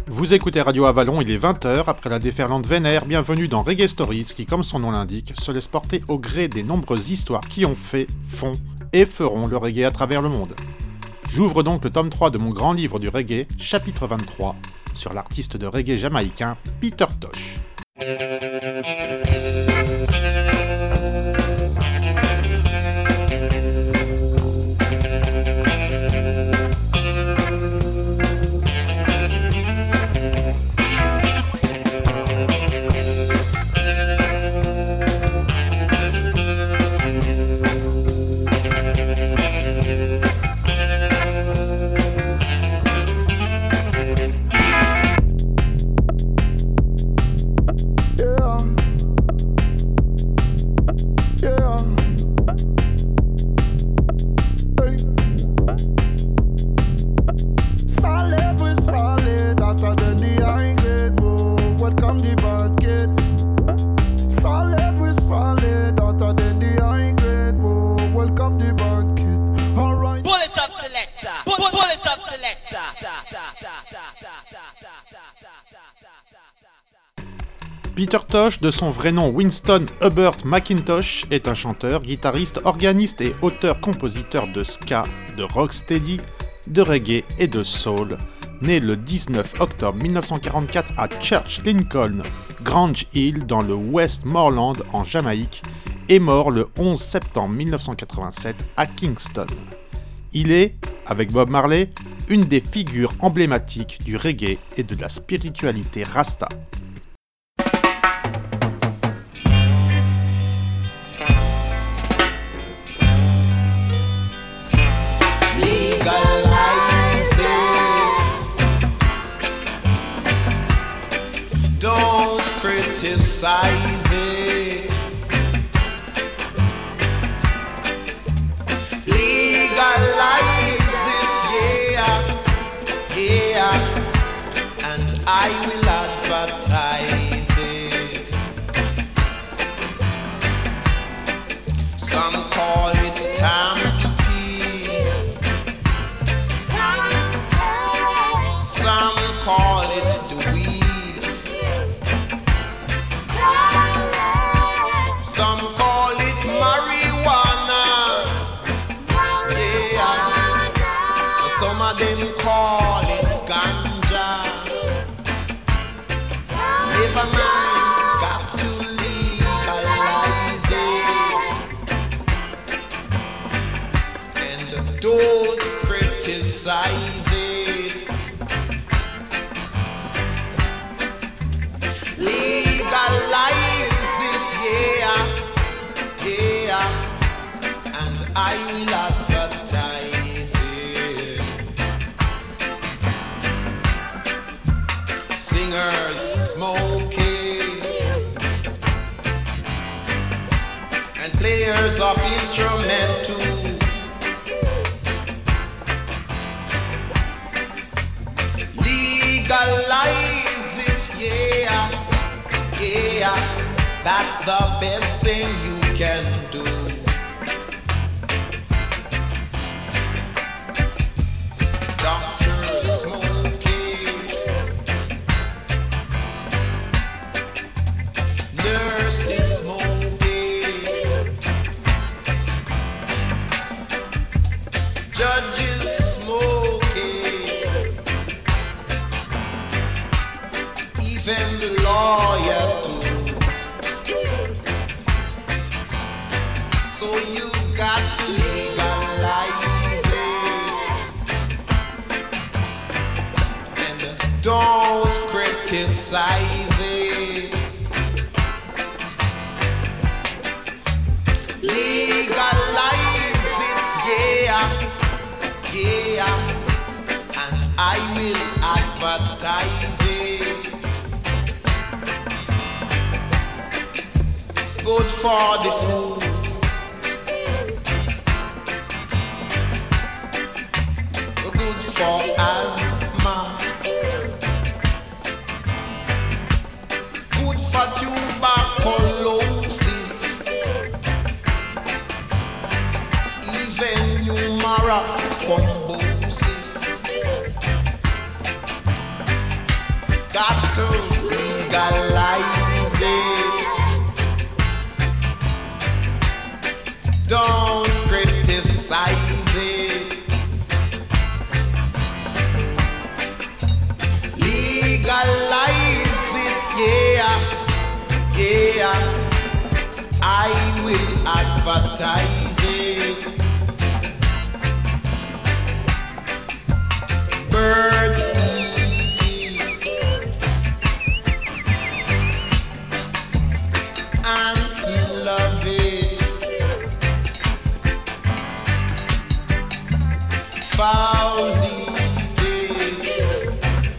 Vous écoutez Radio Avalon, il est 20h, après la déferlante vénère, bienvenue dans Reggae Stories qui, comme son nom l'indique, se laisse porter au gré des nombreuses histoires qui ont fait, font et feront le reggae à travers le monde. J'ouvre donc le tome 3 de mon grand livre du reggae, chapitre 23, sur l'artiste de reggae jamaïcain Peter Tosh. Peter Tosh, de son vrai nom Winston Hubert McIntosh, est un chanteur, guitariste, organiste et auteur-compositeur de ska, de rocksteady, de reggae et de soul, né le 19 octobre 1944 à Church Lincoln, Grange Hill dans le Westmoreland en Jamaïque et mort le 11 septembre 1987 à Kingston. Il est, avec Bob Marley, une des figures emblématiques du reggae et de la spiritualité rasta. Criticize it. Legalize it, yeah, and I will advertise it. Some call it tampy, some call it the weed. Some call it marijuana, yeah. Some of them call it ganja. Never mind, got to legalize it, and don't criticize it. Legalize it, yeah, and I will advertise it. Singers smoking and players of instrumental. Legalize it, yeah, that's the best thing you can do. Doctors smoking, nurses smoking, judges smoking, even the lawyer too. So you got to legalize it, and don't criticize it. Legalize it, yeah, and I will advertise it. It's good for the food. For asthma, good for tuberculosis, even humora thrombosis. to legalize it. Don't criticize it. Legalize it, yeah, yeah. I will advertise it. Birds eat ants love it. Fowls eat it.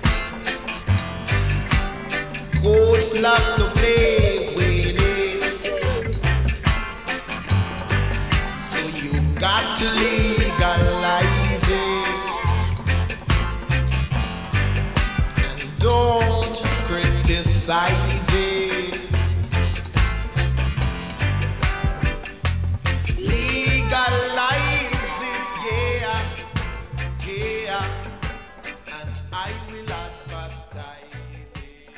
Goats love to play with it. So you got to legalize it. Don't criticize it. Legalize it, yeah, yeah, and I will advertise it.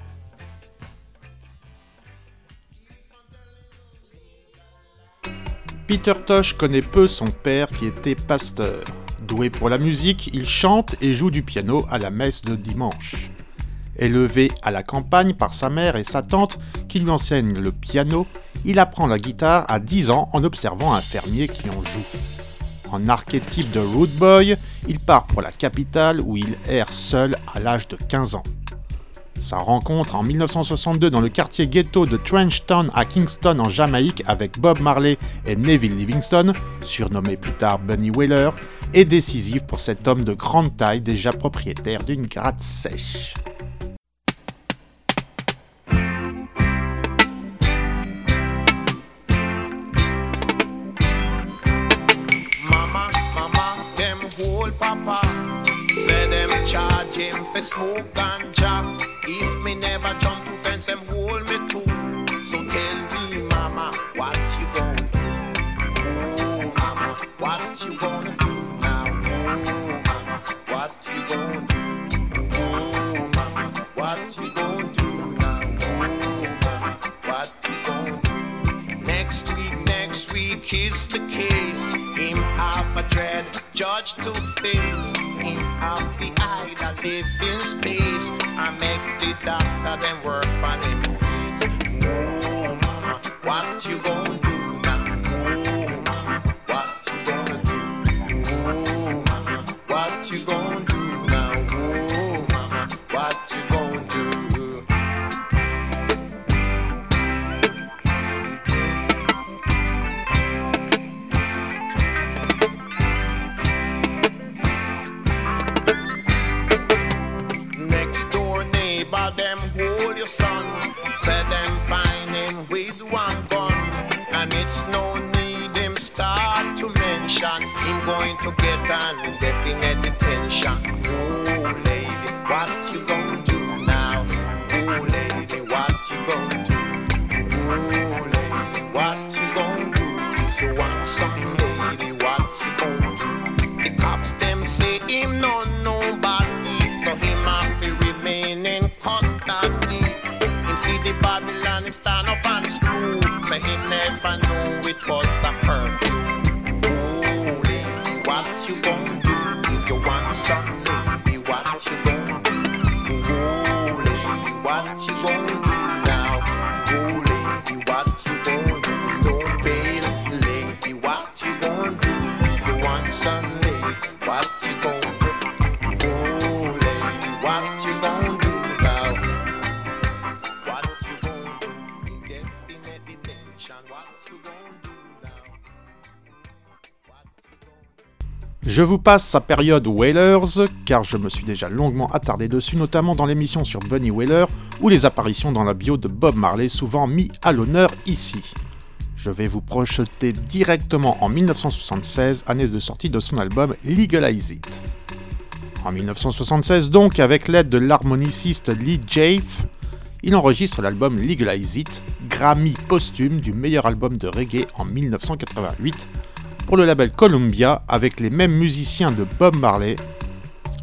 Peter Tosh connaît peu son père qui était pasteur. Doué pour la musique, il chante et joue du piano à la messe de dimanche. Élevé à la campagne par sa mère et sa tante qui lui enseignent le piano, il apprend la guitare à 10 ans en observant un fermier qui en joue. En archétype de Rude Boy, il part pour la capitale où il erre seul à l'âge de 15 ans. Sa rencontre en 1962 dans le quartier ghetto de Trenchtown à Kingston en Jamaïque avec Bob Marley et Neville Livingstone, surnommé plus tard Bunny Wailer, est décisive pour cet homme de grande taille déjà propriétaire d'une gratte sèche. Papa say them charge him for smoke ganja. If me never jump to fence, them hold me too. So tell me, mama, what you gonna do? Oh, mama, what you gonna do now? Oh, mama, what you gonna do? Oh, mama, what you gonna do now? Oh, mama, what you gonna do? Next week is the case. Him have a dread judge to face. Him have the idle live in space. I make the doctor them work on him face. Oh mama, what you gonna do now? Oh mama, what you gonna do? Oh mama, what you gonna do now? Oh mama, what you gonna do? Them hold your son, say them find him with one gun, and it's no need him start to mention him going to get an indefinite detention. Oh lady, what you gonna do now? Oh lady, what you gonna do? Oh lady, what you gonna do? If you want some lady, what you gonna do? The cops them say him no nobody, so him have to remain in custody. Him see the Babylon, him stand up on his crew, so he never knew it was a perfume. Oh lady, what you gonna do? If you want some lady, what you gonna do? Oh lady, what you gonna do now? Oh lady, what you gonna do? No bail, lady, what you gonna do? If you want some lady, what you gonna do? Oh lady, what you gonna do now? What you gonna do? Indefinite detention, what you gonna do now? What you gonna do? Je vous passe sa période Wailers, car je me suis déjà longuement attardé dessus, notamment dans l'émission sur Bunny Wailer, ou les apparitions dans la bio de Bob Marley, souvent mis à l'honneur ici. Je vais vous projeter directement en 1976, année de sortie de son album Legalize It. En 1976 donc, avec l'aide de l'harmoniciste Lee Jaffe, il enregistre l'album Legalize It, Grammy posthume du meilleur album de reggae en 1988, pour le label Columbia avec les mêmes musiciens de Bob Marley,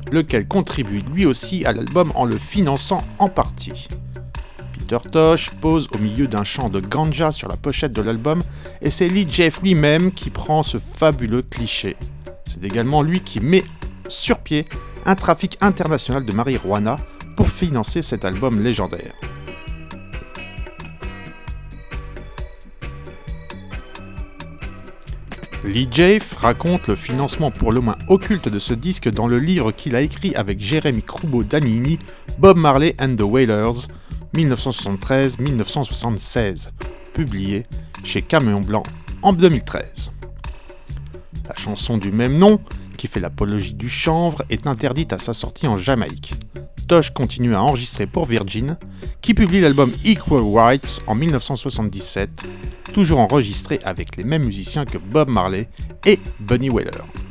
lequel contribue lui aussi à l'album en le finançant en partie. Peter Tosh pose au milieu d'un champ de ganja sur la pochette de l'album et c'est Lee Jeff lui-même qui prend ce fabuleux cliché. C'est également lui qui met sur pied un trafic international de marijuana pour financer cet album légendaire. Lee Jeff raconte le financement pour le moins occulte de ce disque dans le livre qu'il a écrit avec Jérémy Kroubo-Danini, Bob Marley and the Wailers, 1973-1976, publié chez Camion Blanc en 2013. La chanson du même nom, qui fait l'apologie du chanvre, est interdite à sa sortie en Jamaïque. Tosh continue à enregistrer pour Virgin, qui publie l'album Equal Rights en 1977, toujours enregistré avec les mêmes musiciens que Bob Marley et Bunny Wailer.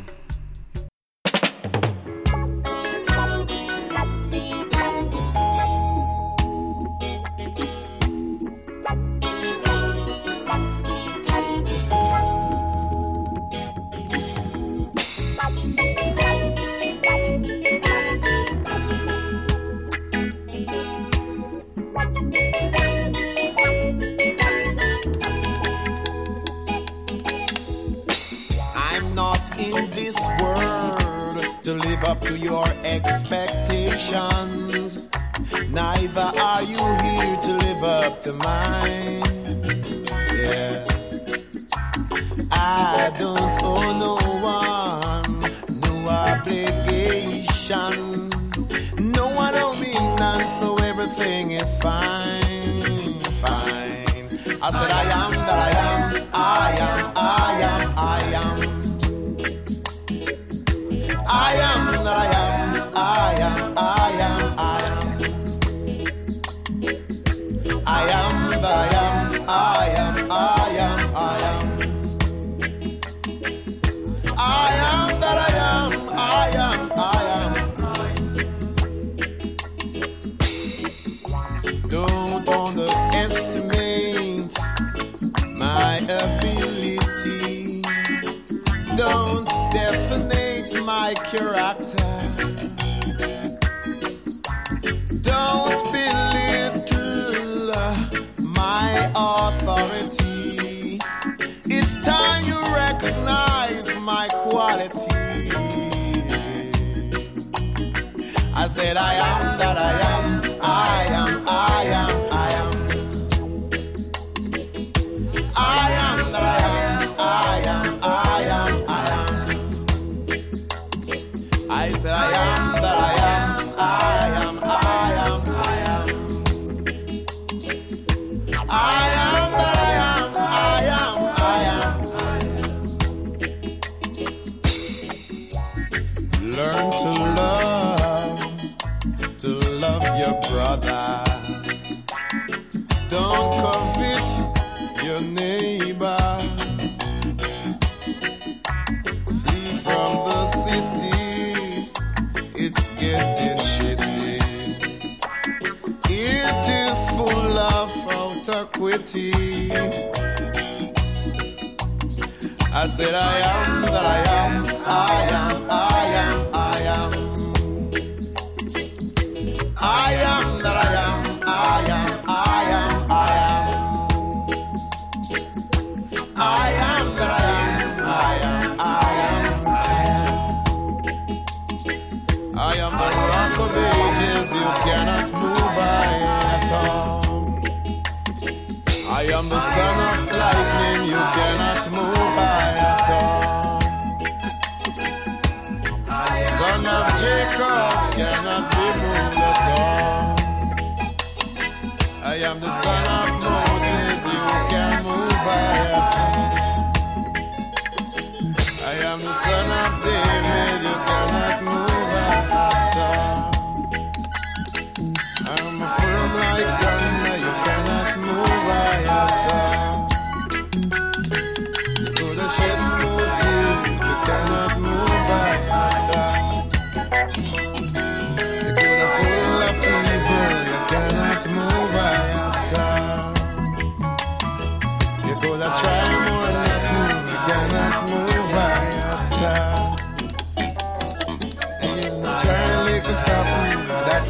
To live up to your expectations. Neither are you here to live up to mine. Yeah. I don't owe no one, no obligation. No one owe me none, so everything is fine, fine. I said I am that I am, I am, I am, I am. I am that I am, I am, I am, I am. I am that I am, I am, I am, I am. I am that I am, I am, I am. Don't underestimate my ability. Don't definite my character. Don't belittle my authority. It's time you recognize my quality. I said I am that I am, I am, I am, I am. I am that I am, I am, I am, I am. I said I am that I am, I am, I am, I am. I am that I am, I am, I am. Learn to love your brother. Don't covet your neighbor. Flee from the city. It's getting shitty. It is full of autoquity. I said I am that I am, I am, I am, I am. I am that I am, I am, I am, I am. I am that I am, I am, I am, I am. I am the rock of ages, you cannot move by at all. I am the son of lightning, you cannot move by at all. Son of Jacob cannot be moved at all. I am the son of Moses, you can move by at all. I am the son of David, you cannot move at all. I'm a firm like thunder, you cannot move by at all. You could have shed more tears, you cannot move by at all.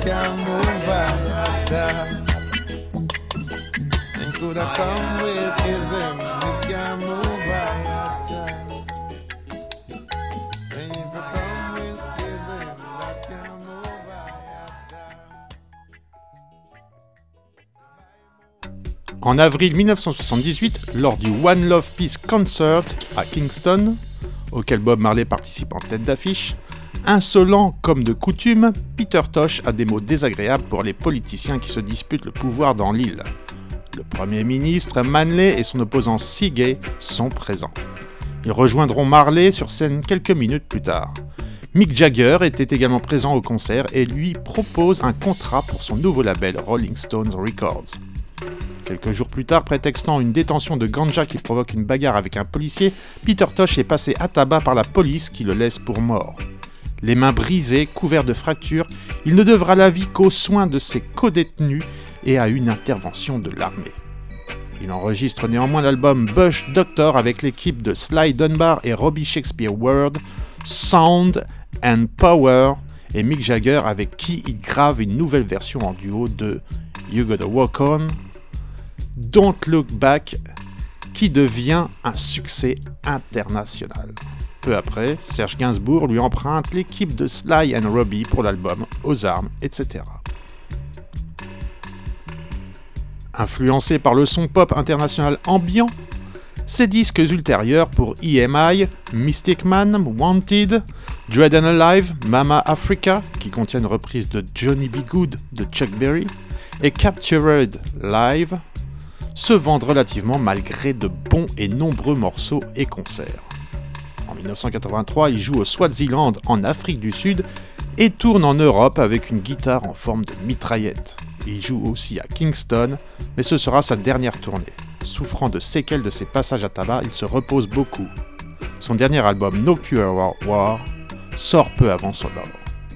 can't move right. And could I come with ism? You can't move right. And if I come with schism, I can't move right. En avril 1978, lors du One Love Peace Concert à Kingston, auquel Bob Marley participe en tête d'affiche, insolent comme de coutume, Peter Tosh a des mots désagréables pour les politiciens qui se disputent le pouvoir dans l'île. Le Premier ministre Manley et son opposant Seagay sont présents. Ils rejoindront Marley sur scène quelques minutes plus tard. Mick Jagger était également présent au concert et lui propose un contrat pour son nouveau label Rolling Stones Records. Quelques jours plus tard, prétextant une détention de ganja qui provoque une bagarre avec un policier, Peter Tosh est passé à tabac par la police qui le laisse pour mort. Les mains brisées, couverts de fractures, il ne devra la vie qu'aux soins de ses codétenus et à une intervention de l'armée. Il enregistre néanmoins l'album Bush Doctor avec l'équipe de Sly Dunbar et Robbie Shakespeare World, Sound and Power, et Mick Jagger avec qui il grave une nouvelle version en duo de You Gotta Walk On, Don't Look Back, qui devient un succès international. Peu après, Serge Gainsbourg lui emprunte l'équipe de Sly and Robbie pour l'album Aux armes, etc. Influencé par le son pop international ambiant, ses disques ultérieurs pour EMI, Mystic Man, Wanted, Dread and Alive, Mama Africa, qui contiennent reprises de Johnny B. Good de Chuck Berry, et Captured Live, se vendent relativement malgré de bons et nombreux morceaux et concerts. En 1983, il joue au Swaziland en Afrique du Sud et tourne en Europe avec une guitare en forme de mitraillette. Il joue aussi à Kingston, mais ce sera sa dernière tournée. Souffrant de séquelles de ses passages à tabac, il se repose beaucoup. Son dernier album No Cure War sort peu avant son mort.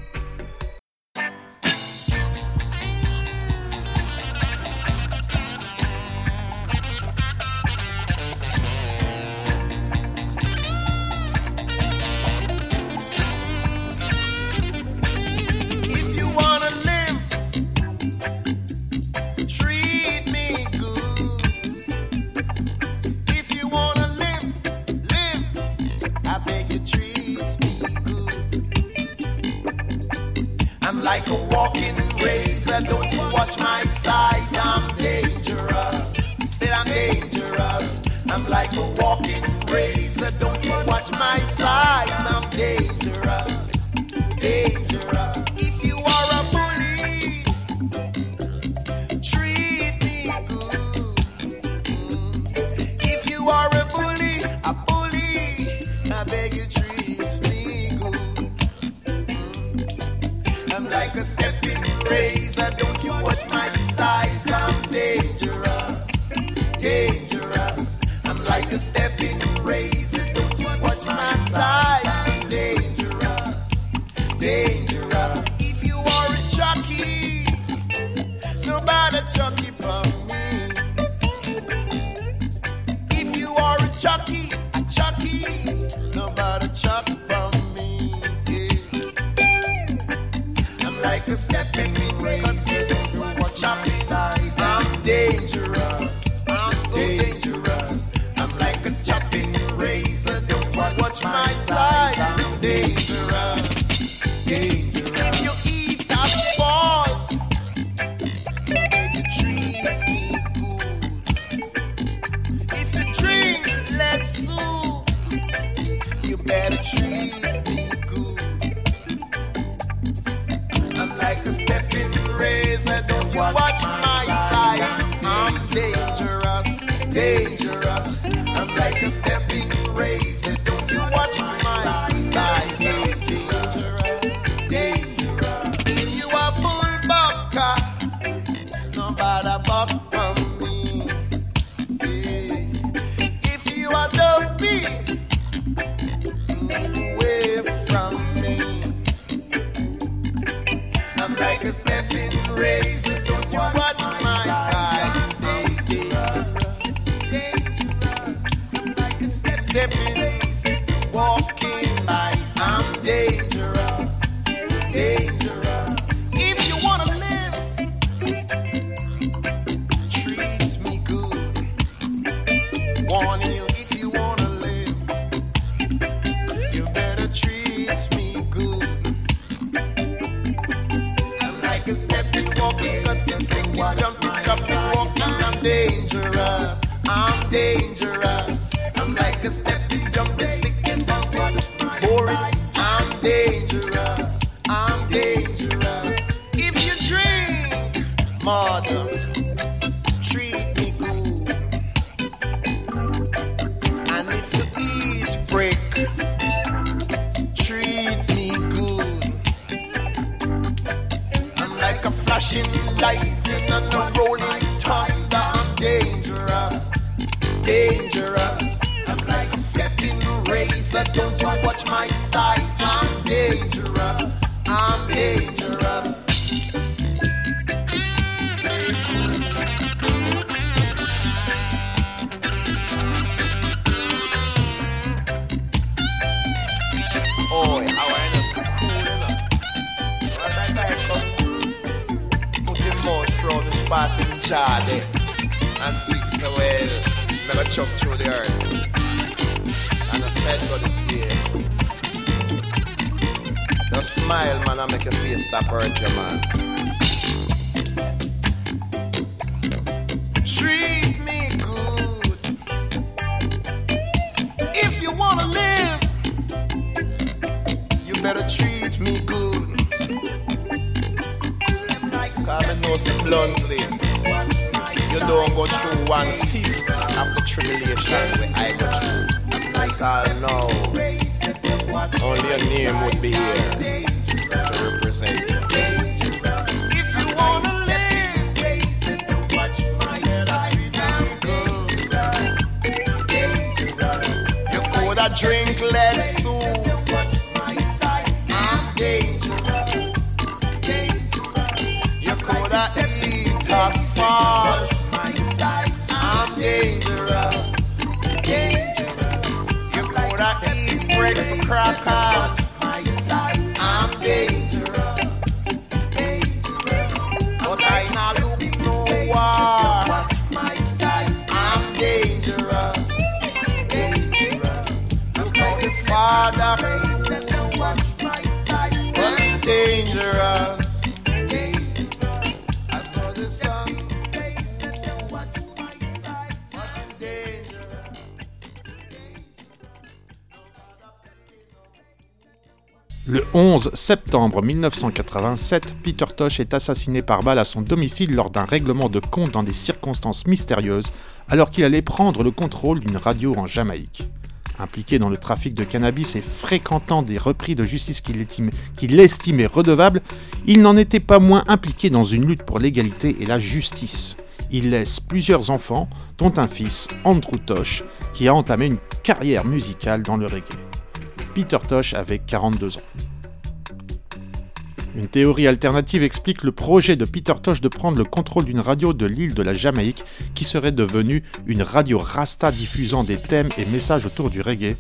Like a walking razor, don't you watch my size, I'm dangerous, said I'm dangerous. I'm like a walking razor, don't you watch my size, I'm dangerous, dangerous. If you are a bully, treat me good. If you are a bully, I beg you treat me good. I'm like a stepping razor, don't you watch my size, I'm dangerous, dangerous. I'm like a stepping razor, don't you watch my size, I'm dangerous, dangerous. If you are a jockey, nobody jockey for me. If you are a jockey, nobody jockey for me. Like a stepping razor, don't you watch my size, I'm dangerous, I'm so dangerous. I'm like a chopping razor, don't you watch my size, I'm dangerous, dangerous. If you eat asphalt, then you treat me good. If you drink lead soup, you better treat me good. I'm like a stepping razor, don't you watch my size, I'm dangerous, dangerous. I'm like a stepping razor, don't you watch my size, I'm dangerous, dangerous. If you are bullbucker, nobody buck from me. If you are dopey, away from me. I'm like a stepping razor, don't you watch my size, dangerous, dangerous. I'm like a stepping razor, walking size, I'm dangerous, dangerous. If you wanna a stepping, walking, cutting, flicking, jumping, chopping, walking. I'm dangerous. I'm dangerous. I'm like a stepping, jumping, flicking, jumping, boring. I'm dangerous. I'm dangerous. If you drink, mother, treat me good. And if you eat, break, treat me good. I'm like a flashing light in a rolling thunder. I'm dangerous, dangerous. I'm like a stepping razor. Don't you watch my size? I'm dangerous. I'm dangerous. Oh, how I know so cool enough. What I guy come put him mouth through the spot in Chade and think so well, never chop through the earth. And I said God is there. Now smile, man, and make your face stop hurt you, man. Treat me good. If you wanna live, you better treat me good. Cause I know so bluntly, you don't go through 1/5 of the tribulation where I go through. Because I know only a name would be here to represent you. If you wanna live, you coulda drink lead soup. I'm dangerous. You coulda eat asphalt. I'm dangerous. You coulda eat bread for crackers. I'm dangerous. But I not look no war. I'm dangerous. Look how this father but he's dangerous. I saw the sun. Le 11 septembre 1987, Peter Tosh est assassiné par balle à son domicile lors d'un règlement de compte dans des circonstances mystérieuses, alors qu'il allait prendre le contrôle d'une radio en Jamaïque. Impliqué dans le trafic de cannabis et fréquentant des repris de justice qu'il estimait redevables, il n'en était pas moins impliqué dans une lutte pour l'égalité et la justice. Il laisse plusieurs enfants, dont un fils, Andrew Tosh, qui a entamé une carrière musicale dans le reggae. Peter Tosh avait 42 ans. Une théorie alternative explique le projet de Peter Tosh de prendre le contrôle d'une radio de l'île de la Jamaïque qui serait devenue une radio rasta diffusant des thèmes et messages autour du reggae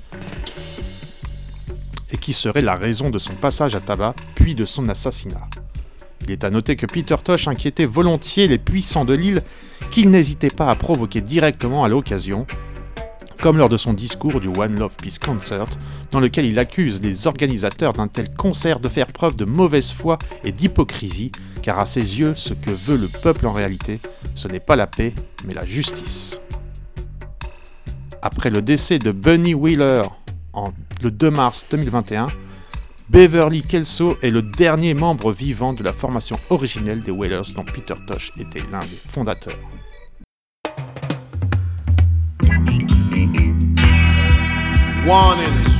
et qui serait la raison de son passage à tabac puis de son assassinat. Il est à noter que Peter Tosh inquiétait volontiers les puissants de l'île qu'il n'hésitait pas à provoquer directement à l'occasion, comme lors de son discours du One Love Peace Concert, dans lequel il accuse les organisateurs d'un tel concert de faire preuve de mauvaise foi et d'hypocrisie, car à ses yeux, ce que veut le peuple en réalité, ce n'est pas la paix, mais la justice. Après le décès de Bunny Wheeler le 2 mars 2021, Beverly Kelso est le dernier membre vivant de la formation originelle des Wailers dont Peter Tosh était l'un des fondateurs. Warning,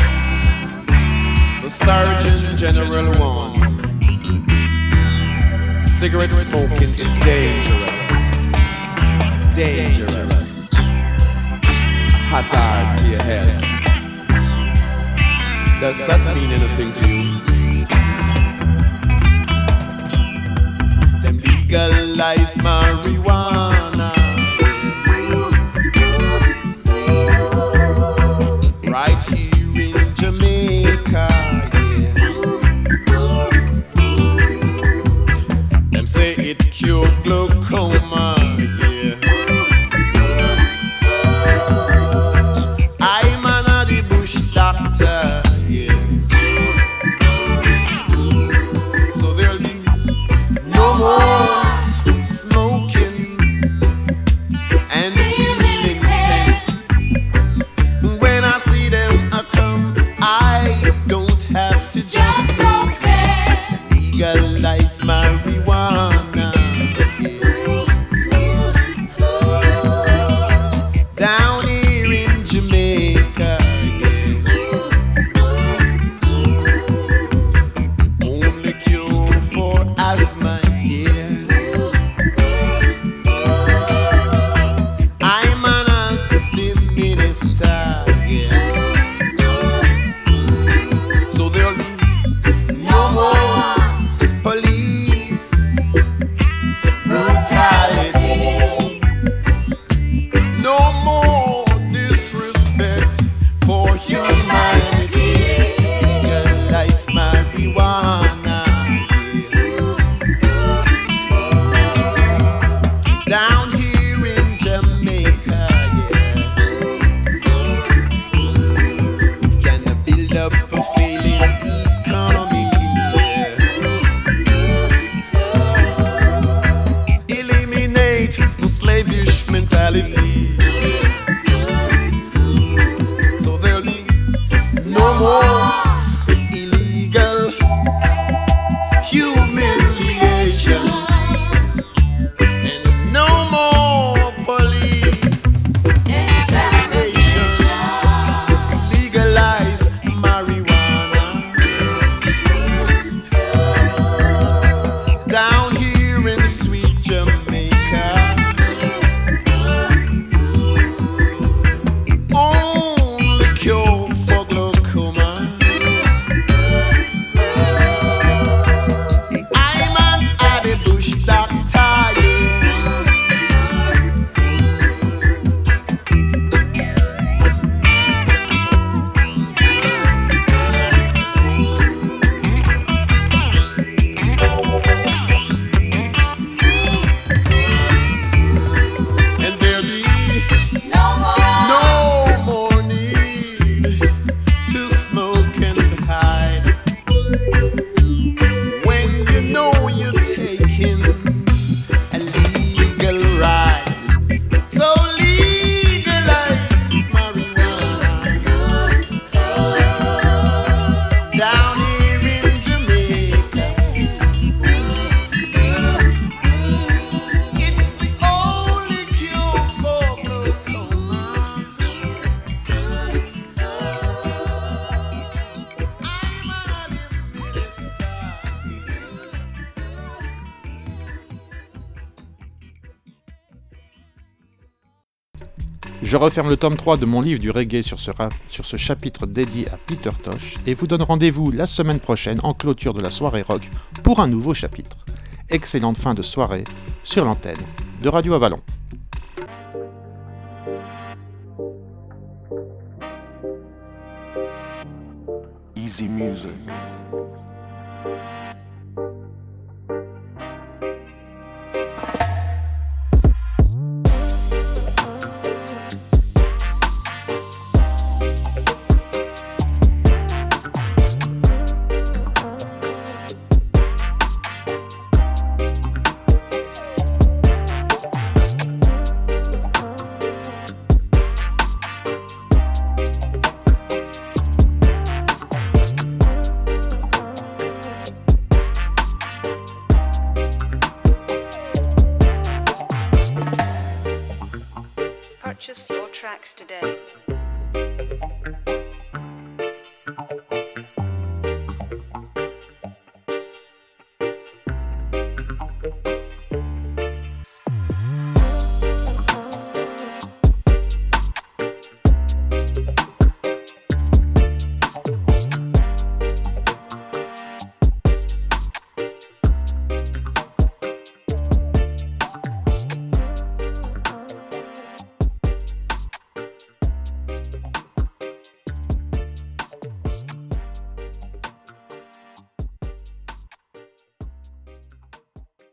the Surgeon General warns, cigarette smoking is dangerous, dangerous, hazard to your health. Does that mean anything to you? Them legalize marijuana right here in Jamaica, yeah. Them say it cure glaucoma, yeah. I'm an the bush doctor, yeah. So there'll be legalize marijuana. Down here in Jamaica, only cure for asthma, I'm an active minister, so there'll be no more police brutality, no more disrespect for humanity. Legalize marijuana, down here in Jamaica, it can build up a failing economy, eliminate the slavish mentality, so there'll be no more illegal humiliation, and no more police intervention. Legalize marijuana, down here in sweet Jamaica. Only cure for glaucoma. I'm an Addy Bush doctor, and there'll be no more need to smoke and hide when you know you're taking a legal ride. So legalize marijuana, down here in Jamaica. It's the only cure for glaucoma. I'm an active minister. Je referme le tome 3 de mon livre du reggae sur ce chapitre dédié à Peter Tosh et vous donne rendez-vous la semaine prochaine en clôture de la soirée rock pour un nouveau chapitre. Excellente fin de soirée sur l'antenne de Radio Avalon. Easy music. Purchase your tracks today.